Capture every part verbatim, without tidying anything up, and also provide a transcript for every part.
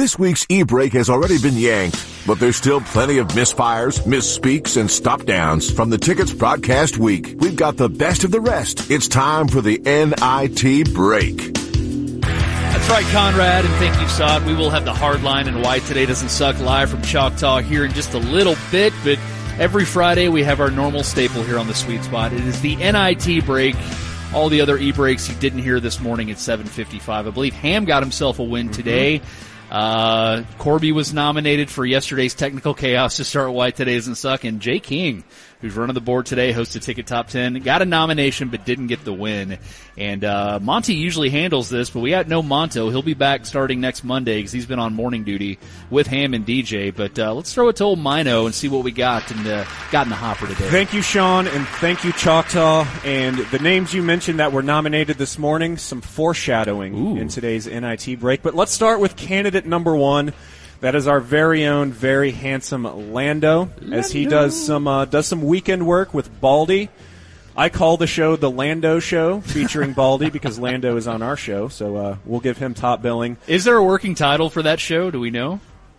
This week's e-break has already been yanked, but there's still plenty of misfires, misspeaks, and stop-downs from the Tickets broadcast week. We've got the best of the rest. It's time for the N I T break. That's right, Conrad, and thank you, Sod. We will have the hard line and why today doesn't suck live from Choctaw here in just a little bit, but every Friday we have our normal staple here on the Sweet Spot. It is the N I T break. All the other e-breaks you didn't hear this morning at seven fifty-five. I believe Ham got himself a win today. Uh, Corby was nominated for yesterday's Technical Chaos to start Why Today Doesn't Suck, and Jay King, who's running the board today, hosted Ticket Top ten, got a nomination but didn't get the win. And uh, Monty usually handles this, but we got no Monto. He'll be back starting next Monday because he's been on morning duty with Ham and D J. But uh, let's throw it to old Mino and see what we got and uh, got in the hopper today. Thank you, Sean, and thank you, Choctaw. And the names you mentioned that were nominated this morning, some foreshadowing Ooh. in today's N I T break. But let's start with candidate number one. That is our very own, very handsome Lando, Lando. as he does some uh, does some weekend work with Baldy. I call the show the Lando Show, featuring Baldy, because Lando is on our show, so uh, we'll give him top billing. Is there a working title for that show? Do we know?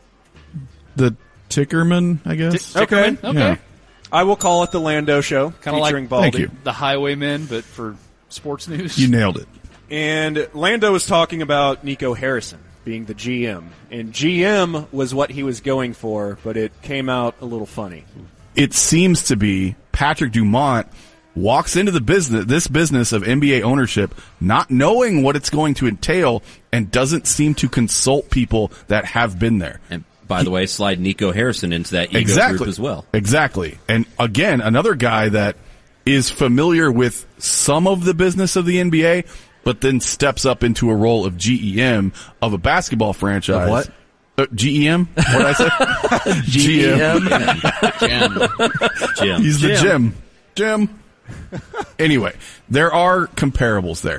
The Tickerman, I guess. T- Tickerman? Okay. okay. Yeah. I will call it the Lando Show, Kinda featuring like Baldy. Thank you. The Highwaymen, but for sports news. You nailed it. And Lando was talking about Nico Harrison being the G M. And G M was what he was going for, but it came out a little funny. It seems to be Patrick Dumont walks into the business, this business of N B A ownership, not knowing what it's going to entail, and doesn't seem to consult people that have been there. And by he, the way, slide Nico Harrison into that ego exactly, group as well. Exactly. And again, another guy that is familiar with some of the business of the N B A, but then steps up into a role of G E M of a basketball franchise. Of what? Uh, G E M? What did I say? G E M. Jim. Jim. He's the Jim. Jim. Anyway, there are comparables there.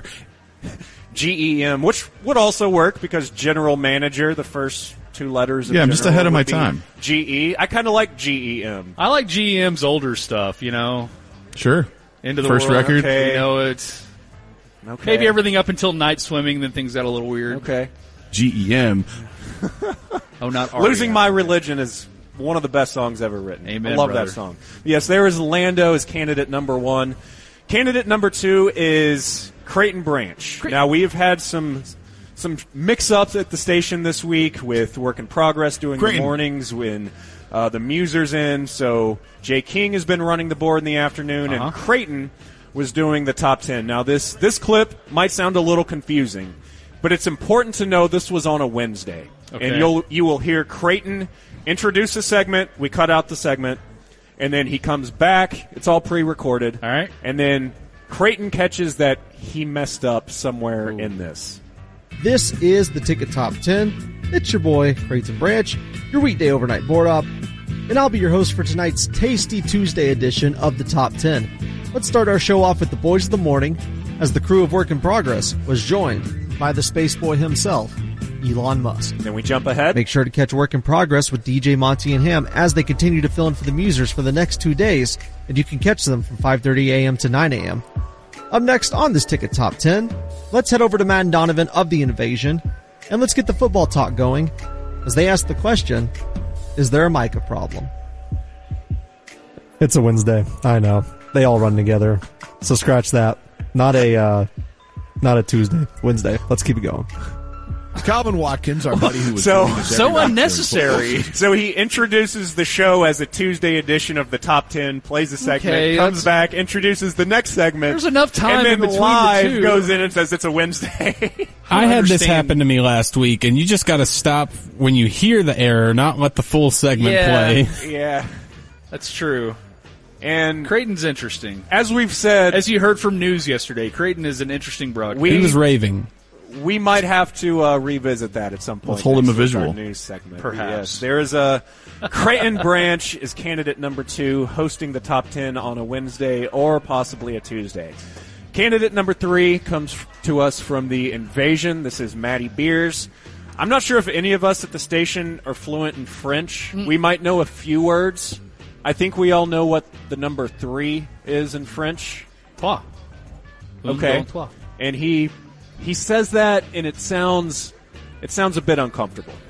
G E M, which would also work because general manager, the first two letters of Yeah, I'm just ahead of my time. G E. I kind of like G E M. I like G E M's older stuff, you know. Sure. Into the First world. record. Okay. You know, it's Okay. maybe everything up until night swimming, then things got a little weird. Okay. G E M. Oh, not R E M. Losing My Religion is one of the best songs ever written. Amen, I love brother. that song. Yes, there is Lando as candidate number one. Candidate number two is Creighton Branch. Cre- now, we have had some some mix-ups at the station this week with Work in Progress doing Creighton. the mornings when uh, the Muser's in. So Jay King has been running the board in the afternoon, Uh-huh. and Creighton was doing the top ten. Now, this, this clip might sound a little confusing, but it's important to know this was on a Wednesday. Okay. And you'll you will hear Creighton introduce a segment. We cut out the segment. And then he comes back. It's all pre-recorded. All right. And then Creighton catches that he messed up somewhere Ooh. in this. This is the Ticket Top ten. It's your boy, Creighton Branch, your weekday overnight board op. And I'll be your host for tonight's Tasty Tuesday edition of the Top ten. Let's start our show off with the boys of the morning, as the crew of Work in Progress was joined by the space boy himself, Elon Musk. Then we jump ahead. Make sure to catch Work in Progress with D J Monty and Ham as they continue to fill in for the Musers for the next two days, and you can catch them from five thirty a.m. to nine a.m. Up next on this Ticket Top ten, let's head over to Matt and Donovan of The Invasion, and let's get the football talk going, as they ask the question, is there a Micah problem? It's a Wednesday. I know. They all run together. So scratch that. Not a, uh, not a Tuesday. Wednesday. Let's keep it going. Calvin Watkins, our buddy who was so so unnecessary. So he introduces the show as a Tuesday edition of the Top Ten, plays a segment, Okay, comes back, introduces the next segment. There's enough time and then in between live the two. goes in and says it's a Wednesday. I had this understand. happen to me last week, and you just got to stop when you hear the error, not let the full segment Yeah. play. Yeah, That's true. and Creighton's interesting. as we've said, As you heard from news yesterday, Creighton is an interesting broadcast. We- He was raving. we might have to uh, revisit that at some point. Let's hold him next a with our visual. news segment. Perhaps. Yes, there is a Creighton Branch is candidate number two, hosting the Top Ten on a Wednesday or possibly a Tuesday. Candidate number three comes to us from the Invasion. This is Maddie Beers. I'm not sure if any of us at the station are fluent in French. Mm. We might know a few words. I think we all know what the number three is in French. Trois. Okay. Trois. And he he says that, and it sounds it sounds a bit uncomfortable.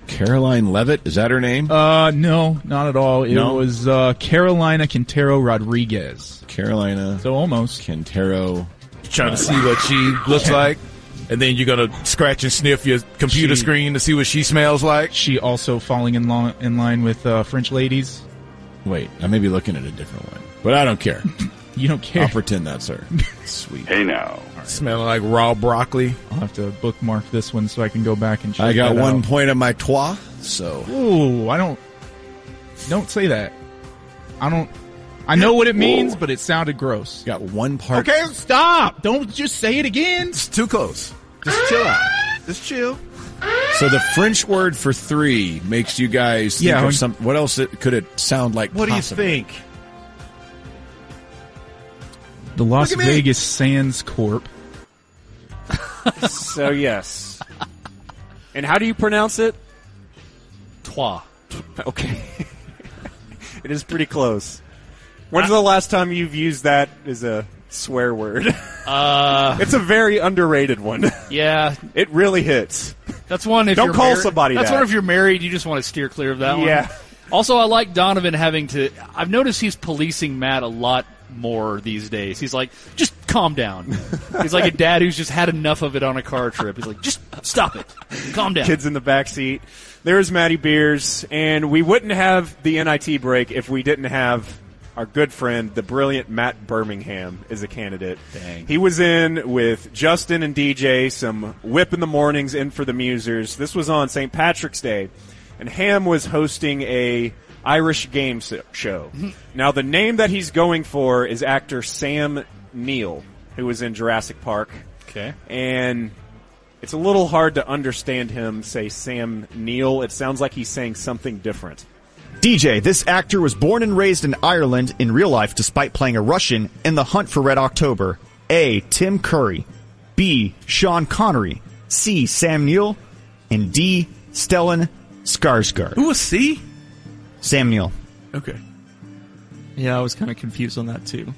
Caroline Levitt, is that her name? Uh, no, not at all. It No? was uh, Carolina Quintero Rodriguez. Carolina So almost. Quintero. Trying to see what she looks like, and then you're gonna scratch and sniff your computer She- screen to see what she smells like. She also falling in, lo- in line with uh, French ladies. Wait, I may be looking at a different one, but I don't care. You don't care. I'll pretend that's her. Sweet. Hey now. Smelling like raw broccoli. I'll have to bookmark this one so I can go back and check I got that one out. point on my trois, so. Ooh, I don't. Don't say that. I don't. I know what it means, but it sounded gross. Got one part. Okay, stop! Don't just say it again. It's too close. Just chill out. Just chill. So the French word for three makes you guys think Yeah, of when- some. What else it, could it sound like? What possibly? do you think? The Las Look at me. Vegas Sands Corp. So yes. And how do you pronounce it? Trois. Okay. It is pretty close. When's the last time you've used that as a swear word? Uh, It's a very underrated one. yeah, It really hits. that's one. If Don't you're call married- somebody That's that. one if you're married, you just want to steer clear of that one. Yeah. Also, I like Donovan having to. I've noticed he's policing Matt a lot more these days. He's like, just calm down. He's like a dad who's just had enough of it on a car trip. He's like, just stop it. Calm down. Kids in the back seat. There's Matty Beers, and we wouldn't have the N I T break if we didn't have our good friend, the brilliant Matt Birmingham, is a candidate. Dang. He was in with Justin and D J, some Whip in the Mornings in for the Musers. This was on Saint Patrick's Day, and Ham was hosting a Irish game s- show. Now, the name that he's going for is actor Sam Neill, who was in Jurassic Park. Okay. And it's a little hard to understand him say Sam Neill. It sounds like he's saying something different. D J, this actor was born and raised in Ireland in real life despite playing a Russian in The Hunt for Red October. A. Tim Curry. B. Sean Connery. C. Sam Neill. And D. Stellan Skarsgård. Who was C? Sam Neill. Okay. Yeah, I was kind of confused on that too.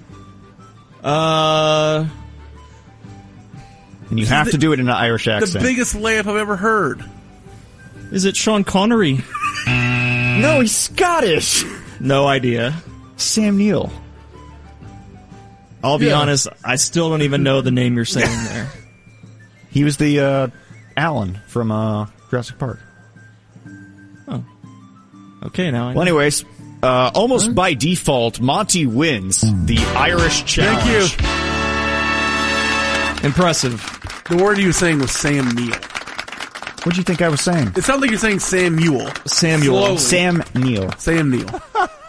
Uh, And you This is have the- to do it in an Irish The accent. biggest layup I've ever heard. is it Sean Connery? No, he's Scottish. No idea. Sam Neill. I'll be Yeah. honest, I still don't even know the name you're saying there. He was the uh, Alan from uh, Jurassic Park. Okay, now I know. Well, anyways, uh, almost by default, Monty wins the Irish challenge. Thank you. Impressive. The word you were saying was Sam Neill. What'd you think I was saying? It sounds like you're saying Samuel. Samuel. Slowly. Sam Neill. Sam Neill.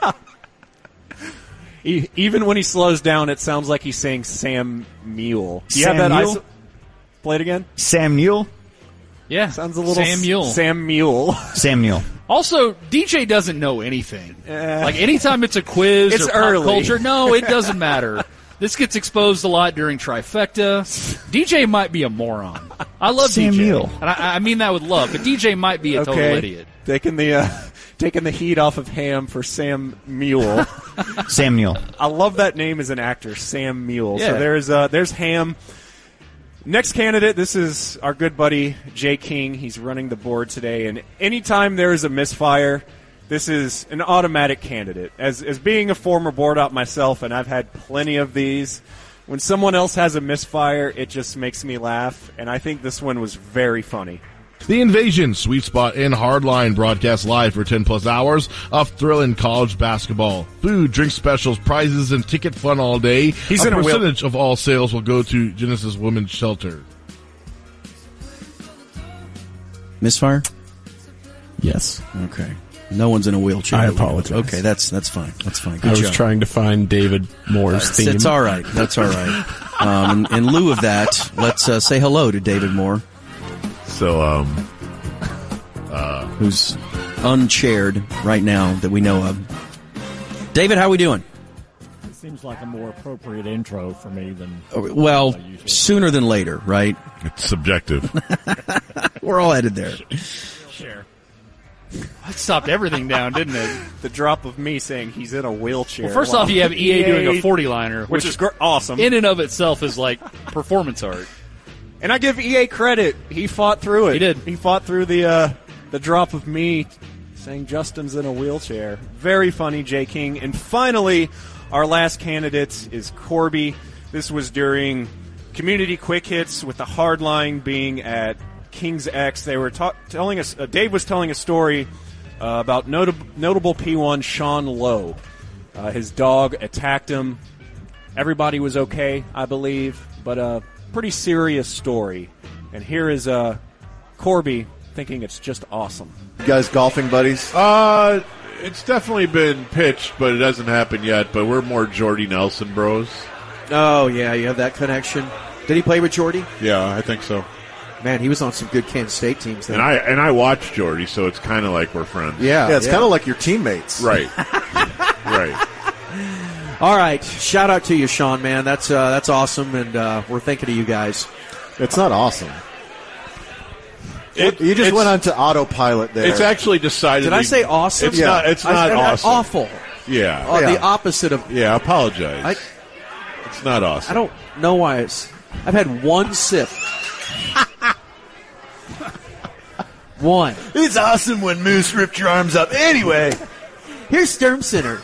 E- Even when he slows down, it sounds like he's saying Sam Mule. Do you Sam have that? Mule? Iso- Play it again. Sam Neill? Yeah, Sounds a little Sam Mule. Sam Mule. Sam Neill. Also, D J doesn't know anything. like anytime it's a quiz It's or pop early. culture, no, it doesn't matter. This gets exposed a lot during Trifecta. D J might be a moron. I love Sam D J, Neill. and I, I mean that with love. But D J might be a total Okay. idiot. Taking the uh, taking the heat off of Ham for Sam Mule. Sam Neill. I love that name as an actor, Sam Mule. Yeah. So there's uh, there's Ham. Next candidate, this is our good buddy Jay King. He's running the board today, and anytime there is a misfire, this is an automatic candidate. As as being a former board op myself, and I've had plenty of these, when someone else has a misfire, it just makes me laugh, and I think this one was very funny. The Invasion, Sweet Spot, and Hardline broadcast live for ten plus hours of thrilling college basketball. Food, drink specials, prizes, and ticket fun all day. He's a in a wheel- percentage of all sales will go to Genesis Women's Shelter. Misfire? Yes. Okay. No one's in a wheelchair. I apologize. Okay, that's that's fine. That's fine. Good I was job. trying to find David Moore's It's, theme. it's all right. That's all right. Um, in, in lieu of that, let's uh, say hello to David Moore. So, um, uh, who's unchaired right now that we know of. David, how we doing? It seems like a more appropriate intro for me than. Well, sooner than later, right? It's subjective. We're all headed there. Sure. That stopped everything down, didn't it? The drop of me saying he's in a wheelchair. Well, first Wow. off, you have E A doing a forty-liner, which, is gr- awesome. In and of itself is like performance art. And I give E A credit. He fought through it. He did. He fought through the uh, the drop of me saying Justin's in a wheelchair. Very funny, Jay King. And finally, our last candidate is Corby. This was during Community Quick Hits, with the hard line being at King's X. They were ta- telling us, uh, Dave was telling a story uh, about notab- notable P one Sean Lowe. Uh, his dog attacked him. Everybody was okay, I believe, but a pretty serious story. And here is uh, Corby thinking it's just awesome. You guys golfing buddies? Uh, it's definitely been pitched, but it hasn't happened yet. But we're more Jordy Nelson bros. Oh, yeah, you have that connection. Did he play with Jordy? Yeah, I think so. Man, he was on some good Kansas State teams then. And I and I watched Jordy, so it's kind of like we're friends. Yeah, Yeah, it's yeah. kind of like your teammates. Right. Right. All right, shout out to you, Sean, man. That's uh, that's awesome, and uh, we're thinking of you guys. It's not awesome. It- you just it's- went on to autopilot there. It's actually decidedly. Did I say awesome? It's Yeah. not. It's I not said awesome. awful. Yeah. Uh, Yeah. The opposite of. Yeah. Apologize. I, it's not awesome. I don't know why it's. I've had one sip. One. It's awesome when Moose ripped your arms up. Anyway, here's Sturm Center.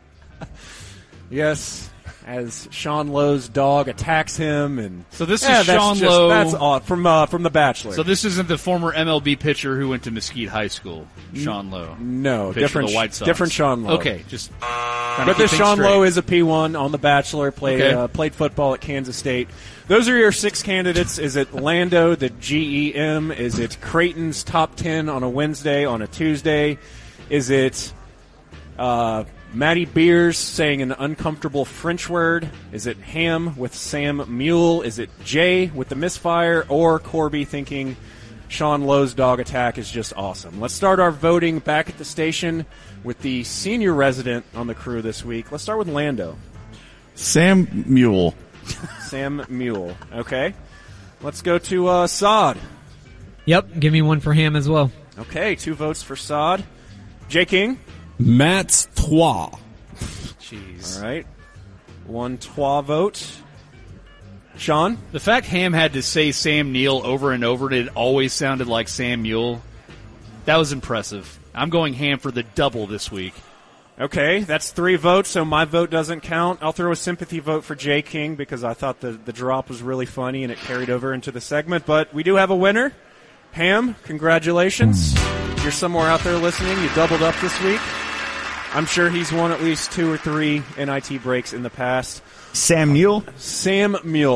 Yes, as Sean Lowe's dog attacks him, and So this Yeah, is that's Sean just- Lowe. That's odd from uh, from The Bachelor. So this isn't the former M L B pitcher who went to Mesquite High School, Sean Lowe. no, Pitcher different, for the White Sox. different Sean Lowe. Okay, just. trying to But keep this things Sean straight. Lowe is a P one on The Bachelor. Played Okay. uh, played football at Kansas State. Those are your six candidates. Is it Lando, the G E M? Is it Creighton's top ten on a Wednesday, on a Tuesday? Is it uh, Matty Beers saying an uncomfortable French word? Is it Ham with Sam Mule? Is it Jay with the misfire? Or Corby thinking Sean Lowe's dog attack is just awesome? Let's start our voting back at the station with the senior resident on the crew this week. Let's start with Lando. Sam Mule. Sam Mule. Okay. Let's go to uh, Sod. Yep, give me one for Ham as well. Okay, two votes for Sod. J. King. Matt's Trois. Jeez. All right. One Twa vote. Sean? The fact Ham had to say Sam Neill over and over and it always sounded like Sam Mule, that was impressive. I'm going Ham for the double this week. Okay, that's three votes, so my vote doesn't count. I'll throw a sympathy vote for J. King because I thought the, the drop was really funny and it carried over into the segment. But we do have a winner. Ham, congratulations. You're somewhere out there listening. You doubled up this week. I'm sure he's won at least two or three N I T breaks in the past. Sam Mule? Sam Mule.